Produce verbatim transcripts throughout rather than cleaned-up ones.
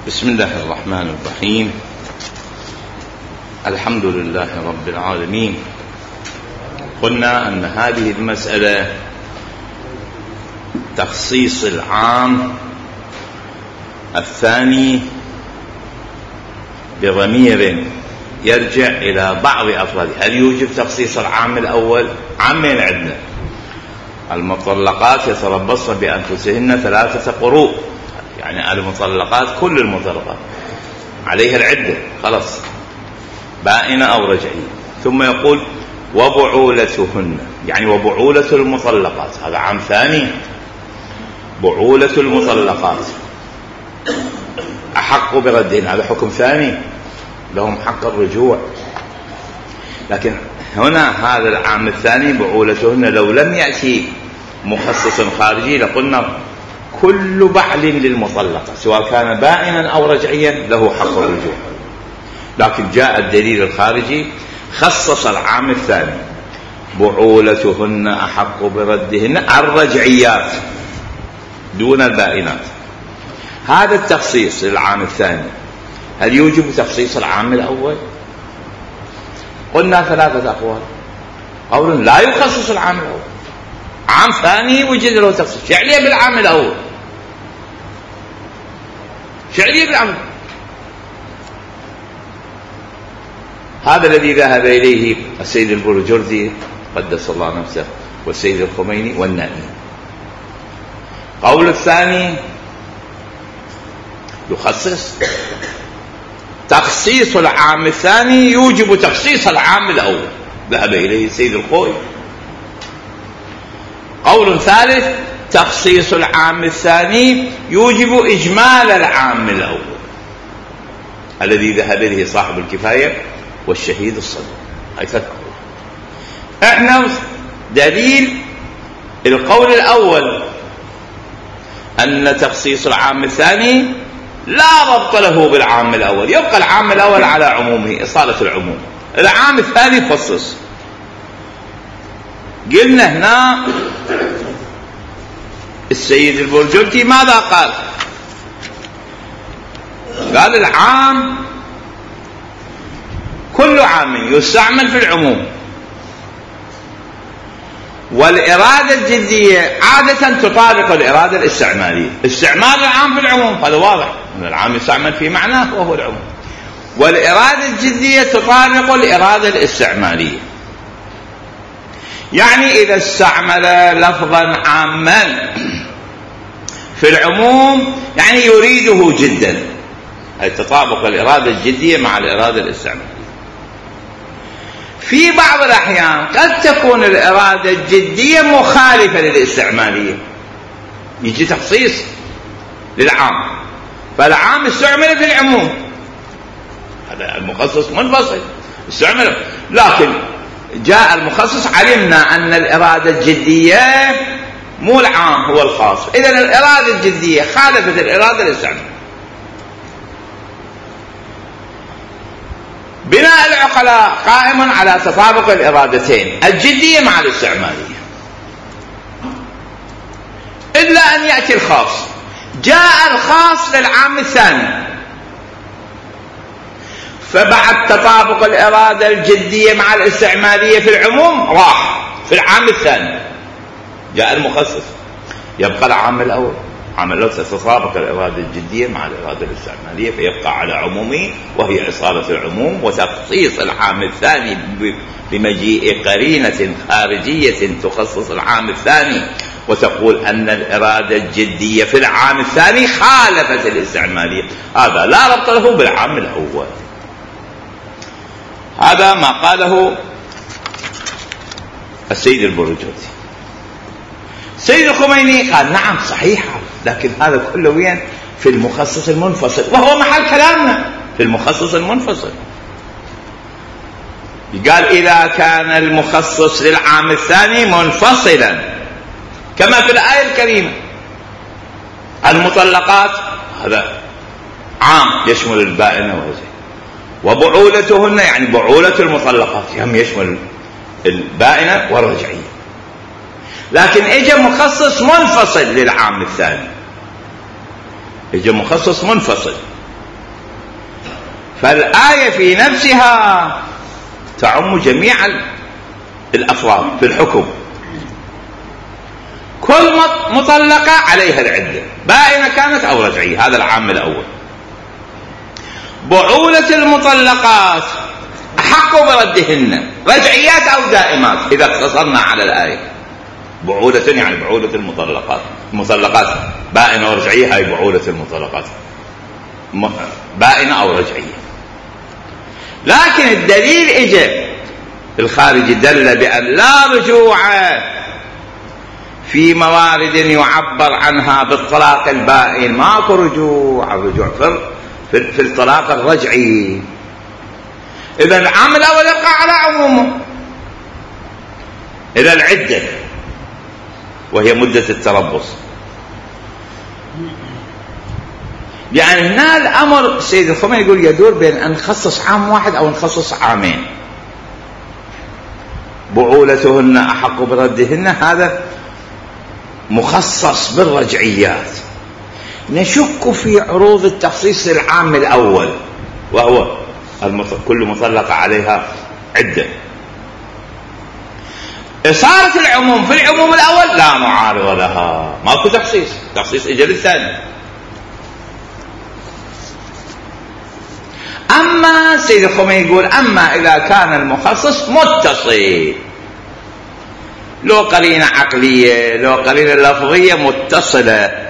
بسم الله الرحمن الرحيم. الحمد لله رب العالمين. قلنا أن هذه المسألة تخصيص العام الثاني بضمير يرجع إلى بعض أفراده. هل يوجب تخصيص العام الأول؟ عامين عندنا: المطلقات يتربصن بأنفسهن ثلاثة قروء، يعني المطلقات كل المطلقات عليها العدة خلاص، بائنة أو رجعية. ثم يقول وبعولتهن، يعني وبعولة المطلقات، هذا عام ثاني. بعولة المطلقات أحق بردهن، هذا حكم ثاني، لهم حق الرجوع. لكن هنا هذا العام الثاني بعولتهن لو لم يأتي مخصص خارجي لقلنا كل بعل للمطلقة سواء كان بائنا أو رجعيا له حق الرجوع. لكن جاء الدليل الخارجي خصص العام الثاني: بعولتهن أحق بردهن الرجعيات دون البائنات. هذا التخصيص للعام الثاني هل يوجب تخصيص العام الأول؟ قلنا ثلاثة أقوال. قول لا يخصص العام الأول، عام ثاني وجد له تخصيص. شعلية بالعام الأول، شعلية بالعام. هذا الذي ذهب إليه السيد البرجردي قدس الله نفسه والسيد الخميني والنائي. قول الثاني يخصص، تخصيص العام الثاني يوجب تخصيص العام الأول، ذهب إليه السيد الخوي. قول ثالث تخصيص العام الثاني يوجب إجمال العام الأول، الذي ذهب إليه صاحب الكفاية والشهيد الصدوق. هاي ثلاث أقوال. احنا دليل القول الأول أن تخصيص العام الثاني لا ربط له بالعام الأول، يبقى العام الأول على عمومه، إصالة العموم. العام الثاني خصص. قلنا هنا السيد البرجردي ماذا قال؟ قال العام كل عام يستعمل في العموم، والإرادة الجدية عادة تطابق الإرادة الاستعمالية. استعمال العام في العموم هذا واضح أن العام يستعمل في معناه وهو العموم، والإرادة الجدية تطابق الإرادة الاستعمالية. يعني إذا استعمل لفظا عاما في العموم يعني يريده جدا، أي تطابق الإرادة الجدية مع الإرادة الاستعمالية. في بعض الأحيان قد تكون الإرادة الجدية مخالفة للاستعمالية، يجي تخصيص للعام، فالعام استعمل في العموم، هذا المخصص منفصل استعمل. لكن جاء المخصص، علمنا أن الإرادة الجدية مو العام هو الخاص، إذن الإرادة الجدية خالفت الإرادة الاستعمالية. بناء العقلاء قائم على تطابق الإرادتين الجدية مع الاستعمالية، إلا أن يأتي الخاص. جاء الخاص للعام الثاني، فبعد تطابق الإرادة الجدية مع الاستعمالية في العموم راح في العام الثاني. جاء المخصص، يبقى العام الأول. عام الأول تتطابق الإرادة الجدية مع الإرادة الاستعمالية فيبقى على عمومه، وهي إصالة العموم. وتخصيص العام الثاني بمجيء قرينة خارجية تخصص العام الثاني وتقول أن الإرادة الجدية في العام الثاني خالفت الاستعمالية، هذا لا ربط له بالعام الأول. هذا ما قاله السيد البرجردي. السيد الخميني قال نعم صحيح، لكن هذا كله وين؟ في المخصص المنفصل، وهو محل كلامنا في المخصص المنفصل. قال إذا كان المخصص للعام الثاني منفصلا كما في الآية الكريمة، المطلقات هذا عام يشمل البائنة والرجعية، وبعولتهن يعني بعولة المطلقات هم يشمل البائنة والرجعية. لكن اجى مخصص منفصل للعام الثاني، اجى مخصص منفصل فالآية في نفسها تعم جميع الأفراد في الحكم. كل مطلقة عليها العدة، بائنة كانت أو رجعية، هذا العام الأول. بعولة المطلقات أحق بردهن، رجعيات أو دائمات إذا اقتصرنا على الآية. بعولة يعني بعولة المطلقات، المطلقات بائنة ورجعية، هاي بعولة المطلقات بائنة أو رجعية. لكن الدليل إجا الخارجي دل بأن لا رجوع في موارد يعبر عنها بالطلاق البائن، ماكو رجوع، الرجوع في, في الطلاق الرجعي. إذا العام الأول يبقى على عمومه إلى العدة وهي مدة التربص. يعني هنا الأمر السيد الخميني يقول يدور بين أن نخصص عام واحد أو نخصص عامين. بعولتهن أحق بردهن هذا مخصص بالرجعيات. نشك في عروض التخصيص العام الأول وهو كل مطلقة عليها عدة. إصارة العموم في العموم الأول لا معارض لها، ماكو تخصيص، تخصيص إجل الثاني. أما سيد الخميني يقول أما إذا كان المخصص متصل، لو قرينة عقلية لو قرينة لفظية متصلة،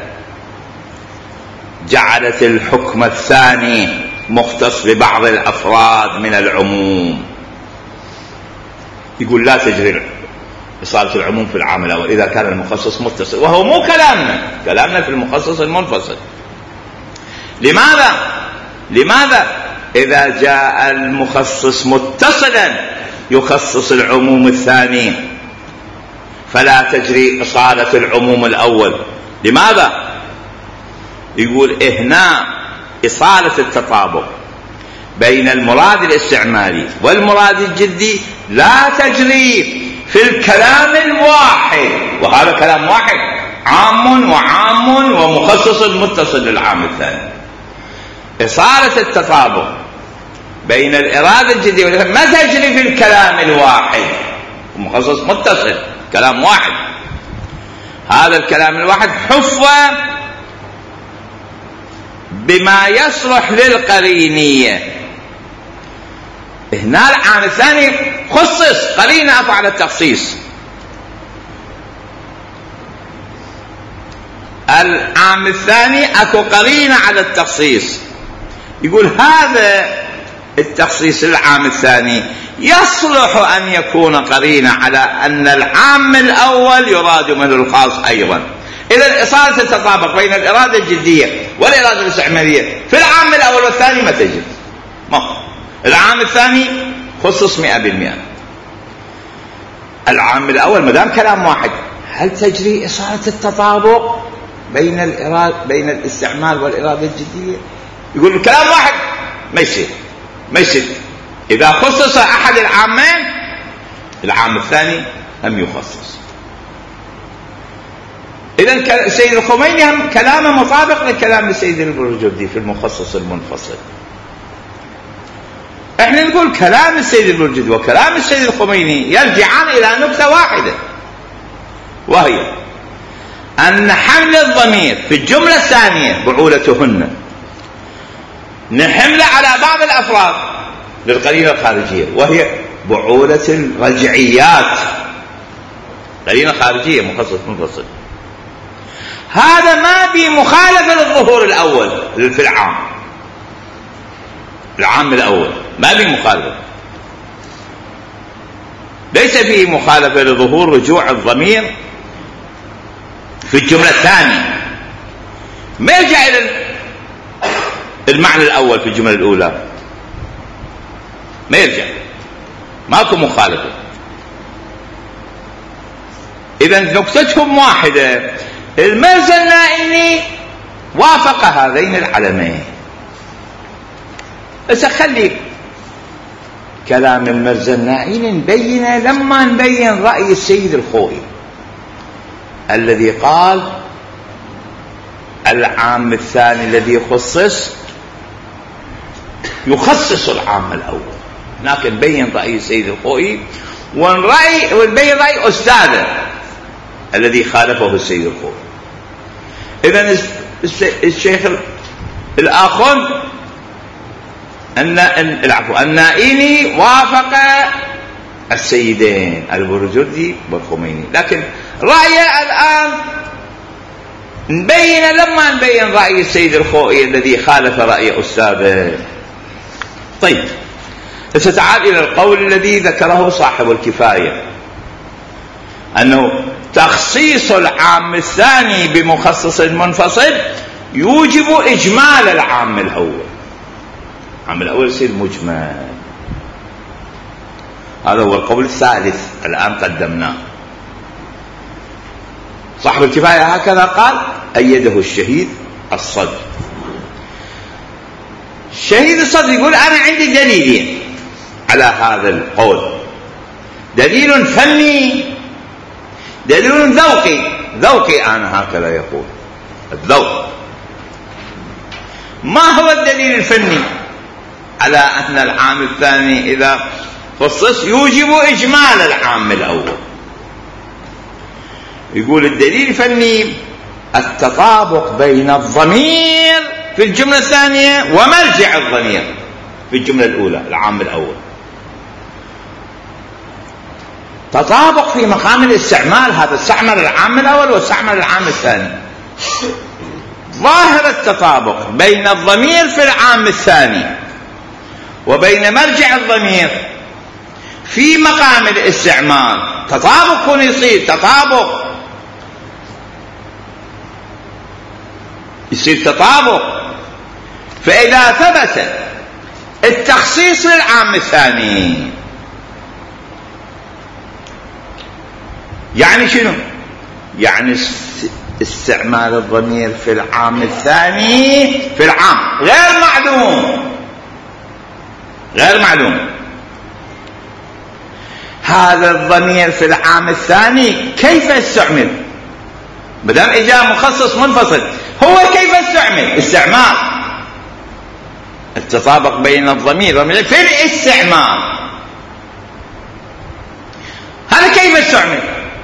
جعلت الحكم الثاني مختص ببعض الأفراد من العموم. يقول لا تجري إصالة العموم في العام الأول إذا كان المخصص متصل، وهو مو كلامنا، كلامنا في المخصص المنفصل. لماذا؟ لماذا إذا جاء المخصص متصلا يخصص العموم الثاني فلا تجري إصالة العموم الأول؟ لماذا؟ يقول هنا إصالة التطابق بين المراد الاستعمالي والمراد الجدي لا تجري في الكلام الواحد، وهذا كلام واحد عام وعام ومخصص متصل للعام الثاني. إصالة التطابق بين الإرادة الجدية والإرادة ما تجري في الكلام الواحد، مخصص متصل كلام واحد. هذا الكلام الواحد حفظ بما يصلح للقرينية. هنا العام الثاني خصص قرينة أفعل التخصيص. العام الثاني أكو قرينة على التخصيص. يقول هذا التخصيص العام الثاني يصلح أن يكون قرينة على أن العام الأول يراد منه الخاص أيضا. إذا إصالة التطابق بين الإرادة الجدية والإرادة الاستعمالية في العام الأول والثاني ما تجد. ما العام الثاني خصص مئة بالمئة. العام الأول مدام كلام واحد، هل تجري إصالة التطابق بين الإرادة بين الاستعمال والإرادة الجدية؟ يقول الكلام واحد ما يصير، ما يصير. إذا خصص أحد العامين العام الثاني لم يخصص. إذن السيد الخميني كلامه مطابق لكلام السيد البرجردي في المخصص المنفصل. احنا نقول كلام السيد البرجردي وكلام السيد الخميني يرجعان إلى نقطة واحدة، وهي أن حمل الضمير في الجملة الثانية بعولتهن نحمل على بعض الأفراد للقرينة الخارجية، وهي بعولة الرجعيات، قرينة خارجية مخصص منفصل. هذا ما في مخالفة للظهور الأول في العام العام الأول، ما في مخالفة، ليس فيه مخالفة لظهور رجوع الضمير في الجملة الثانية، ما يرجع إلى المعنى الأول في الجملة الأولى، ما يرجع، ماكو مخالفة. إذا نكتتهم واحدة، المرزا النائني وافق هذين العلمين. بس خلي كلام المرزا النائني نبينه لما نبين رأي السيد الخوئي الذي قال العام الثاني الذي خصص يخصص العام الأول. لكن بين رأي السيد الخوئي ونرأي ونبين رأي أستاذه الذي خالفه السيد الخوئي. إذن الشيخ الآخر العفو النائيني وافق السيدين البرجردي والخميني، لكن رأيه الآن نبين لما نبين رأي السيد الخوئي الذي خالف رأي أستاذه. طيب، ستعال إلى القول الذي ذكره صاحب الكفاية أنه تخصيص العام الثاني بمخصص منفصل يوجب إجمال العام الأول. العام الأول يصير مجمل. هذا هو القول الثالث الآن قدمناه. صاحب الكفاية هكذا قال، أيده الشهيد الصدر. الشهيد الصدر يقول أنا عندي دليلين على هذا القول، دليل فني، دليل ذوقي. ذوقي أنا هكذا يقول، الذوق. ما هو الدليل الفني على أن العام الثاني إذا خصص يوجب إجمال العام الأول؟ يقول الدليل الفني التطابق بين الضمير في الجملة الثانية ومرجع الضمير في الجملة الأولى العام الأول. تطابق في مقام الاستعمال، هذا استعمل العام الأول واستعمل العام الثاني. ظاهر التطابق بين الضمير في العام الثاني وبين مرجع الضمير في مقام الاستعمال تطابق يصير تطابق يصير تطابق. فإذا ثبت التخصيص للعام الثاني يعني شنو؟ يعني استعمال الضمير في العام الثاني في العام غير معلوم، غير معلوم. هذا الضمير في العام الثاني كيف استعمل؟ مدام اجا مخصص منفصل، هو كيف استعمل؟ استعمال التطابق بين الضمير في الاستعمال، هذا كيف استعمل؟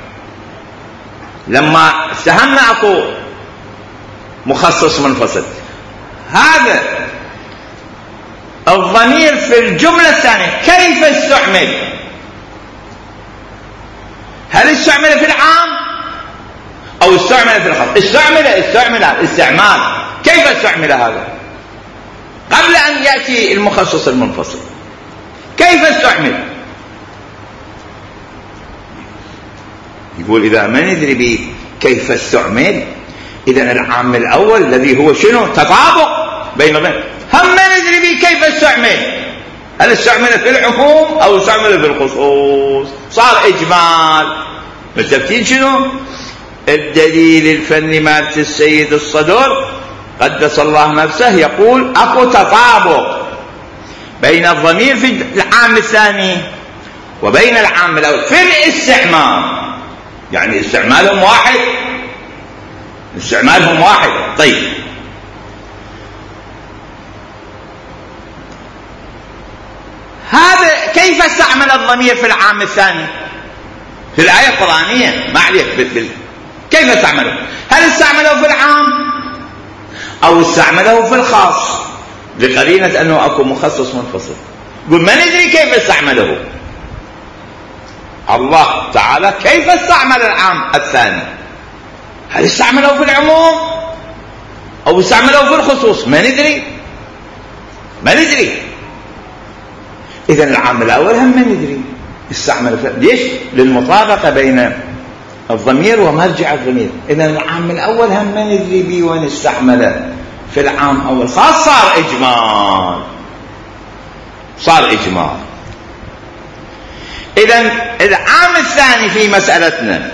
لما اتهمنا اكو مخصص منفصل، هذا الضمير في الجملة الثانية كيف استعمل؟ هل استعمل في العام او استعمل في الخاص؟ استعمل استعمل استعمال. كيف استعمل هذا قبل ان يأتي المخصص المنفصل؟ كيف استعمل؟ يقول إذا ما ندري به كيف استعمل، إذا العام الأول الذي هو شنو؟ تطابق بين الضمير، هم ما ندري به كيف استعمل. هل استعمل في العموم أو استعمل في الخصوص؟ صار إجمال. متفقين شنو؟ الدليل الفني مالت السيد الصدر قدس الله نفسه يقول أكو تطابق بين الضمير في العام الثاني وبين العام الأول في الاستعمال، يعني استعمالهم واحد، استعمالهم واحد. طيب، هذا كيف استعمل الضمير في العام الثاني في الآية القرآنية؟ ما عليك بال... كيف استعمله؟ هل استعمله في العام أو استعمله في الخاص؟ بقرينة أنه أكو مخصص منفصل. يقول ما ندري كيف استعمله. الله تعالى كيف استعمل العام الثاني؟ هل استعمله في العموم أو استعمله في الخصوص؟ ما ندري، ما ندري. إذن العام الأول هم ما ندري استعمل في... ليش؟ للمطابقة بين الضمير ومرجع الضمير. إذن العام الأول هم ما ندري بي وين استعمله في العام أول خاص. صار إجمال، صار إجمال. إذن العام الثاني في مسألتنا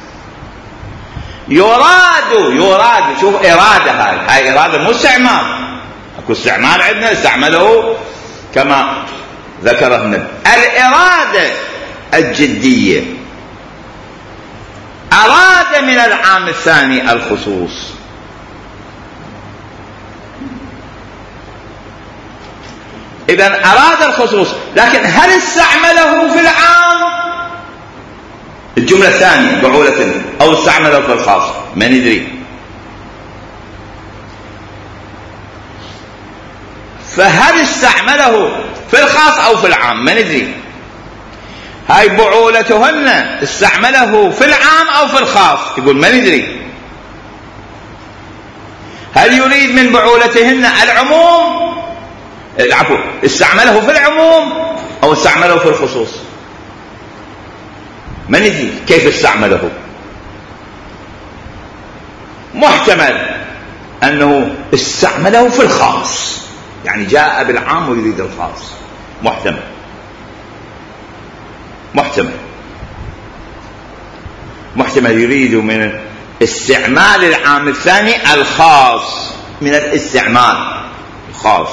يراد يراد شوف إرادة، هاي هاي إرادة مو استعمال. أكو استعمال عندنا استعمله كما ذكره النبي. الإرادة الجدية أراد من العام الثاني الخصوص. إذن أراد الخصوص، لكن هل استعمله في العام الجملة الثانية بعولة أو استعمله في الخاص؟ ما ندري. فهل استعمله في الخاص أو في العام؟ ما ندري. هاي بعولتهن استعمله في العام أو في الخاص؟ يقول ما ندري. هل يريد من بعولتهن العموم؟ العفو، استعمله في العموم أو استعمله في الخصوص؟ ما ندري كيف استعمله. محتمل أنه استعمله في الخاص، يعني جاء بالعام ويريد الخاص. محتمل محتمل محتمل يريد من استعمال العام الثاني الخاص من الاستعمال الخاص.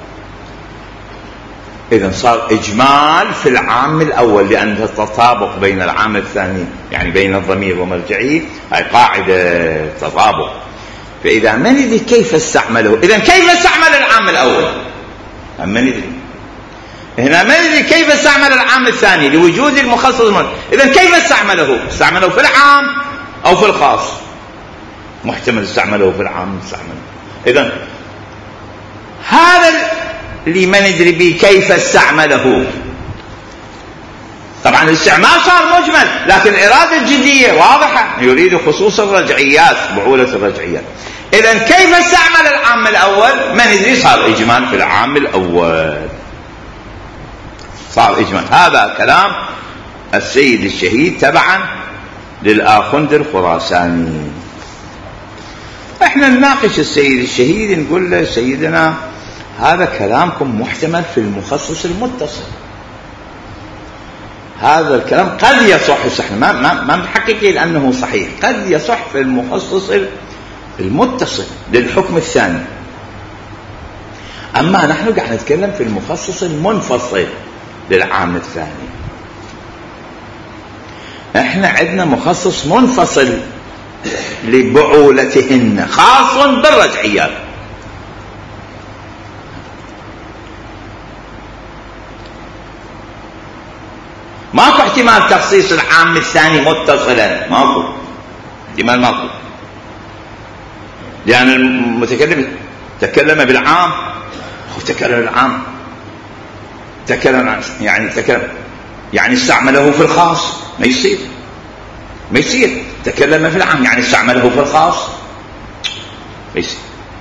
إذن صار إجمال في العام الأول، لأن التطابق بين العام الثاني يعني بين الضمير ومرجعيه هاي قاعدة تطابق. فإذا ما ندري كيف استعمله، إذن كيف استعمل العام الأول؟ ما ندري. هنا ما ندري كيف استعمل العام الثاني لوجود المخصص المرجع. إذن كيف استعمله؟ استعمله في العام أو في الخاص؟ محتمل استعمله في العام استعمله. إذن هذا اللي ما ندري به كيف استعمله. طبعا الاستعمال صار مجمل، لكن الإرادة الجدية واضحة، يريد خصوص الرجعيات، بعولة الرجعيات. إذن كيف استعمل العام الأول؟ ما ندري، صار إجمال في العام الأول، صار إجمال. هذا كلام السيد الشهيد تبعا للآخوند الخراساني. احنا نناقش السيد الشهيد، نقول له سيدنا هذا كلامكم محتمل في المخصص المتصل، هذا الكلام قد يصح، احنا ما ما ما محققين لأنه صحيح، قد يصح في المخصص المتصل للحكم الثاني. أما نحن قاعد نتكلم في المخصص المنفصل للعام الثاني. احنا عندنا مخصص منفصل لبعولتهن خاص بالرجعيات. ماكو احتمال تخصيص العام الثاني متصلا، ماكو احتمال، ماكو، لأن المتكلم تكلم بالعام وتكلم العام تكلم يعني تكلم يعني استعمله في الخاص، ما يصير ما يصير تكلم في العام يعني استعمله في الخاص، ما يصير.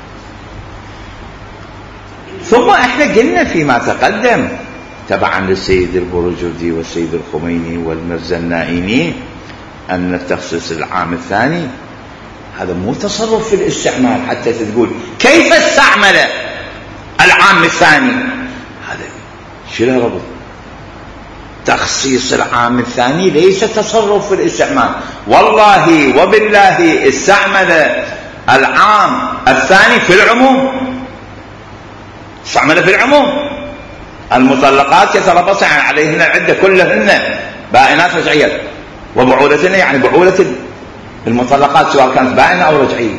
ثم احنا قلنا فيما تقدم تبعا للسيد البروجردي والسيد الخميني والمرزا النائيني أن التخصيص العام الثاني هذا مو تصرف في الاستعمال حتى تقول كيف استعمل العام الثاني. هذا شو له ربط؟ تخصيص العام الثاني ليس تصرف في الاستعمال. والله وبالله استعمل العام الثاني في العموم، استعمل في العموم. المطلقات يتربصن عليهن العدة كلهن بائنات رجعيات، وبعولتهن يعني بعولة المطلقات سواء كانت بائنة أو رجعية.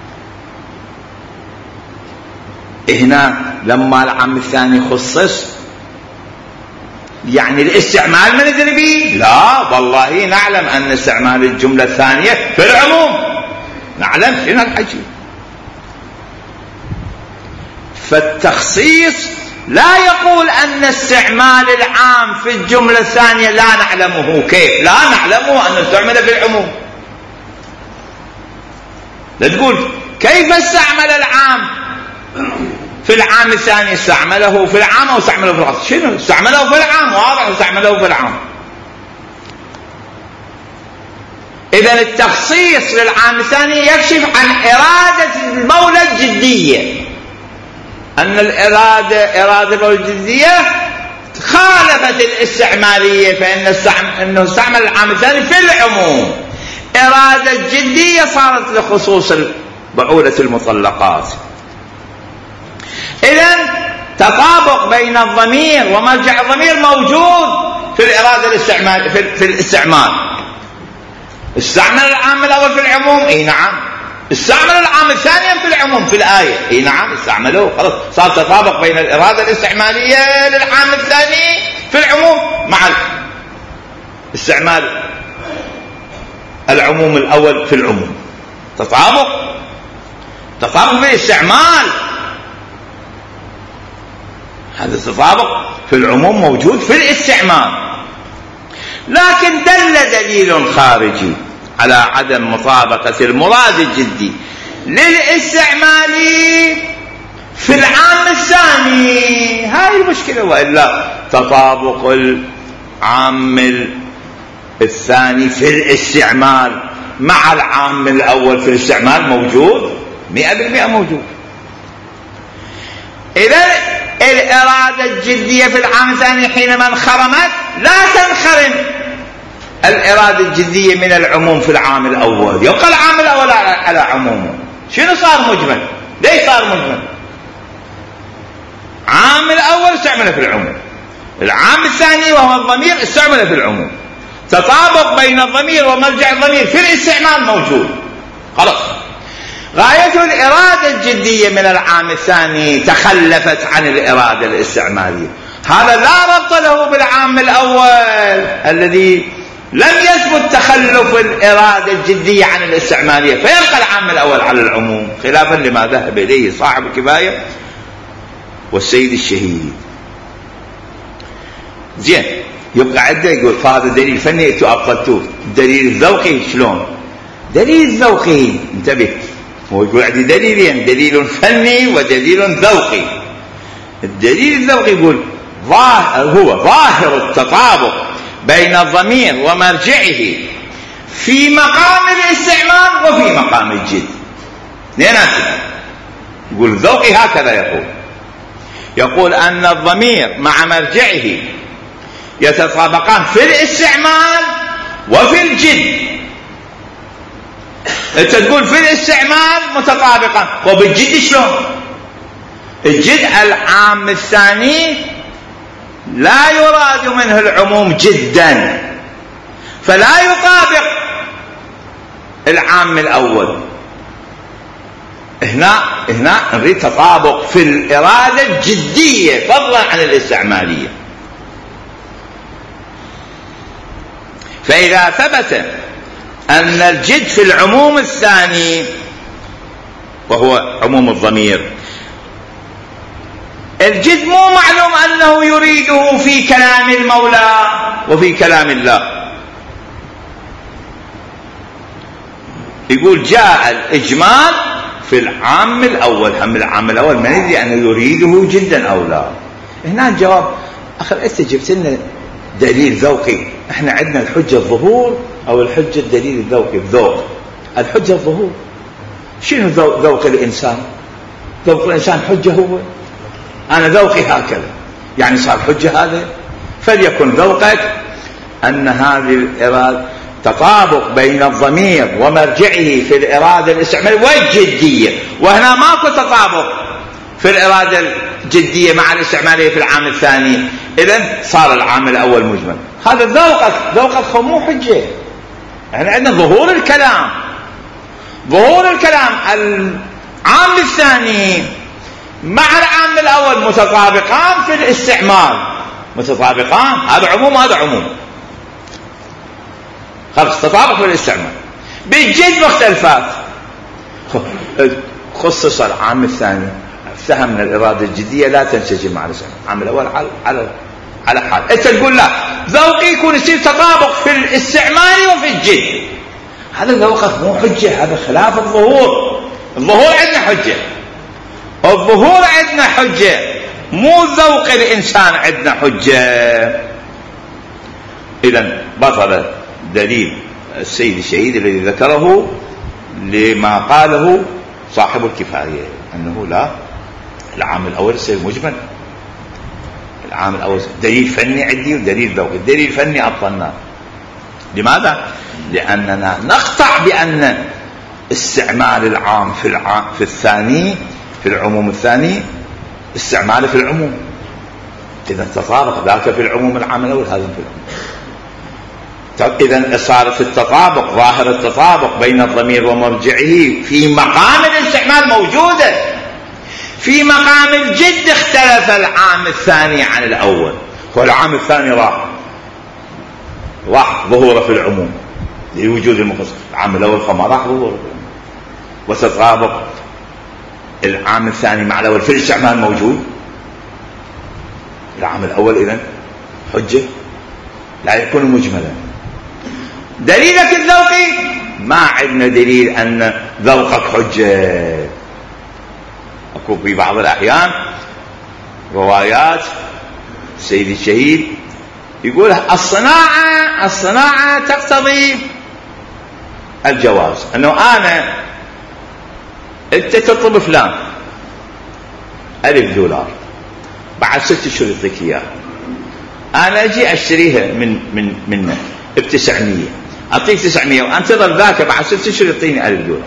هنا لما العام الثاني خصص يعني الاستعمال ما ندري به؟ لا والله نعلم أن استعمال الجملة الثانية في العموم، نعلم شنو الحكي. فالتخصيص لا يقول أن استعمال العام في الجملة الثانية لا نعلمه. كيف لا نعلمه؟ أن استعمل في العموم. لا تقول كيف استعمل العام في العام الثاني، استعمله في العام أو استعمله في الخاص؟ شنو استعمله في العام؟ واضح استعمله في العام. إذن التخصيص للعام الثاني يكشف عن إرادة المولى الجدية، أن الإرادة إرادة الجدية خالفت الاستعمالية، فإن أنه استعمل العام الثاني في العموم. إرادة جدية صارت لخصوص بعولة المطلقات. إذن تطابق بين الضمير ومرجع الضمير موجود في الإرادة الاستعمال في, في الاستعمال. استعمل العام الأول في العموم، أي نعم. استعمل العام الثاني في العموم في الآية. اي نعم استعملوه، خلاص صار تطابق بين الإرادة الاستعمالية للعام الثاني في العموم مع استعمال العموم الأول في العموم. تطابق تطابق في الاستعمال، هذا التطابق في العموم موجود في الاستعمال. لكن دل دليل خارجي على عدم مطابقة المراد الجدي للاستعمال في العام الثاني. هاي المشكلة، وإلا تطابق العام الثاني في الاستعمال مع العام الأول في الاستعمال موجود مئة بالمئة موجود. إذا الإرادة الجدية في العام الثاني حينما انخرمت لا تنخرم الإرادة الجدية من العموم في العام الأول، يبقى العام الأول على عمومه. شنو صار مجمل؟ ليش صار مجمل؟ عام الأول استعمل في العموم، العام الثاني وهو الضمير استعمل في العموم. تطابق بين الضمير ومرجع الضمير في الاستعمال موجود، خلاص. غاية الإرادة الجدية من العام الثاني تخلفت عن الإرادة الاستعمالية. هذا لا ربط له بالعام الأول الذي لم يثبت تخلف الإرادة الجدية عن الاستعمالية، فيبقى العام الأول على العموم، خلافا لما ذهب إليه صاحب الكفاية والسيد الشهيد. زين، يبقى عندنا يقول فهذا دليل فني انتم ابطلتوه. الدليل الذوقي شلون؟ دليل الذوقي انتبه، هو يقول عندي دليلين، دليل فني ودليل ذوقي. الدليل الذوقي يقول ظاهر هو ظاهر التطابق بين الضمير ومرجعه في مقام الاستعمال وفي مقام الجد. اثنيناتهم. يقول الذوقي هكذا يقول يقول أن الضمير مع مرجعه يتطابقان في الاستعمال وفي الجد. انت تقول في الاستعمال متطابقان، وبالجد شلون؟ الجد العام الثاني لا يراد منه العموم جدا، فلا يطابق العام الأول. هنا هنا نريد تطابق في الإرادة الجدية فضلا عن الاستعمالية. فإذا ثبت أن الجد في العموم الثاني وهو عموم الضمير، الجد مو معلوم أنه يريده في كلام المولى وفي كلام الله. يقول جاء الإجمال في العام الأول، هم العام الأول ما ندري أنه يريده جدا أو لا. هنا الجواب أخر أنت جبت لنا دليل ذوقي، احنا عندنا الحجة الظهور أو الحجة الدليل الذوقي. الذوق الحجة الظهور. شنو ذوق الإنسان؟ ذوق الإنسان حجة هو. أنا ذوقي هكذا يعني صار حجة هذا. فليكن ذوقك أن هذه الإرادة تطابق بين الضمير ومرجعه في الإرادة الاستعمالية والجدية، وهنا ماكو تطابق في الإرادة الجدية مع الاستعمالية في العام الثاني، إذن صار العام الأول مجمل. هذا ذوقك ذوقك مو حجة. احنا عندنا ظهور الكلام، ظهور الكلام العام الثاني مع العام الأول متطابقان في الاستعمال، متطابقان، هذا عموم هذا عموم، خلاص تطابق في الاستعمال. بالجد مختلفات. خصص العام الثاني فهم من الإرادة الجدية لا تنسجم مع الاستعمال. العام الأول على على على حال. أنت تقول لا ذوقي يكون يصير تطابق في الاستعمال وفي الجد، هذا ذوقك مو حجة، هذا خلاف الظهور. الظهور عندنا حجة، الظهور عندنا حجة، مو ذوق الإنسان عندنا حجة. إذن بطل دليل السيد الشهيد الذي ذكره لما قاله صاحب الكفاية أنه لا، العام الأول يصير مجمل. العام الأول دليل فني عندي ودليل ذوقي. الدليل الفني أبطلناه. لماذا؟ لأننا نقطع بأن استعمال العام في العام في الثاني في العموم الثاني استعماله في العموم. إذا تطابق ذاك في العموم العام الأول هذا في العموم. إذن صارت التطابق، ظاهر التطابق بين الضمير ومرجعه في مقام الاستعمال موجودة. في مقام الجد اختلف العام الثاني عن الأول. هو العام الثاني راح راح ظهوره في العموم لوجود المخصص، العام الأول فما راح ظهوره، وتطابق العام الثاني مع الأول في الاستعمال موجود. العام الأول إذن حجة لا يكون مجملا. دليلك الذوقي ما عندنا دليل أن ذوقك حجة. أكو في بعض الأحيان روايات سيد الشهيد يقول الصناعة الصناعة تقتضي الجواز، أنه أنا أنت تطلب فلان ألف دولار بعد ست شهور يعطيك إياه، أنا أجي أشتريها من من منك بتسعمية، أعطيك تسعمية وأنتظر ذاك بعد ست شهور يعطيني ألف دولار.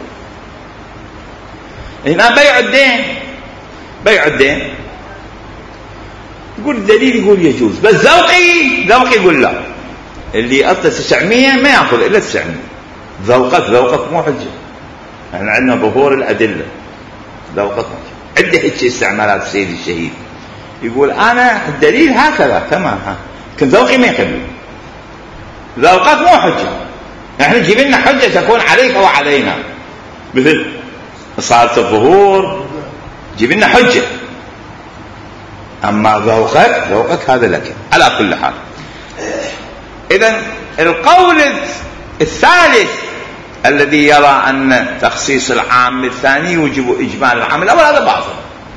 هنا بيع الدين، بيع الدين يقول الدليل يقول يجوز، بس ذوقي ذوقي يقول لا، اللي أعطى تسعمية ما يأخذ إلا تسعمية. ذوقك ذوقك مو حجة. احنا عندنا ظهور الأدلة. ذوقك عدة هيك استعمالات السيد الشهيد يقول أنا الدليل هكذا كمان ها، لكن ذوقي ما يقبل. ذوقك مو حجة. نحن نجيب لنا حجة تكون عليك وعلينا، مثل صارت الظهور جيب لنا حجة، أما ذوقك ذوقك هذا لك على كل حال. إذن القول الثالث الذي يرى أن تخصيص العام الثاني يوجب إجمال العام الأول هذا باطل.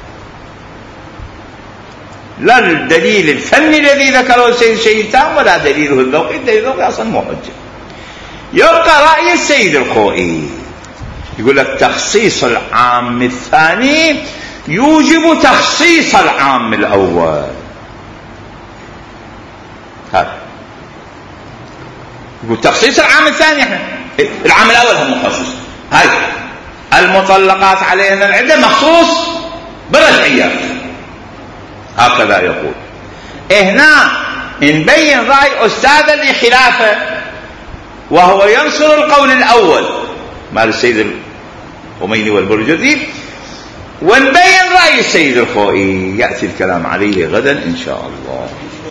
لا الدليل الفني الذي ذكره السيد الشهيد تام ولا دليله الذوقي، الدليل الذوقي أصلا مو حجة. يبقى رأي السيد الخوئي يقول لك تخصيص العام الثاني يوجب تخصيص العام الأول. هذا يقول تخصيص العام الثاني، احنا العام الأول هم مخصص. هاي المطلقات عليهن العدة مخصوص بالرجعيات، هكذا يقول. هنا نبين رأي أستاذ اللي خلافه وهو ينصر القول الأول مال السيد الخميني والبرجردي، ونبين رأي السيد الخوئي يأتي الكلام عليه غدا إن شاء الله.